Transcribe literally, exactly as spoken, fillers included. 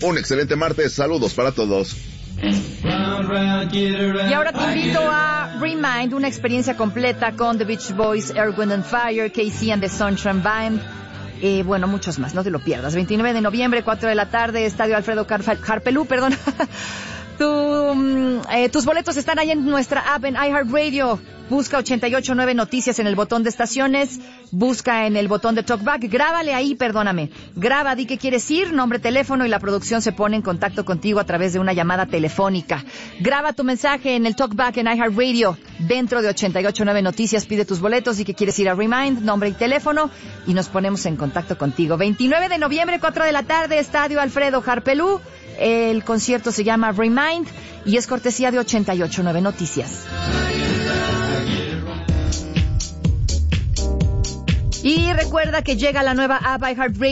Un excelente martes. Saludos para todos. Y ahora te invito a Remind, una experiencia completa con The Beach Boys, Earth, Wind and Fire, K C and the Sunshine Band. Eh, bueno, muchos más, no te lo pierdas. veintinueve de noviembre, cuatro de la tarde, Estadio Alfredo Harpelú, perdón. Tu, eh, tus boletos están ahí en nuestra app en iHeartRadio. Busca ochenta y ocho punto nueve Noticias en el botón de estaciones. Busca en el botón de Talkback. Grábale ahí, perdóname. Graba, di que quieres ir, nombre, teléfono, y la producción se pone en contacto contigo a través de una llamada telefónica. Graba tu mensaje en el Talkback en iHeartRadio. Dentro de ochenta y ocho punto nueve Noticias pide tus boletos y que quieres ir a Remind, nombre y teléfono, y nos ponemos en contacto contigo. veintinueve de noviembre, cuatro de la tarde, Estadio Alfredo Harpelú. El concierto se llama Remind y es cortesía de ochenta y ocho punto nueve Noticias. Y recuerda que llega la nueva app iHeartRadio.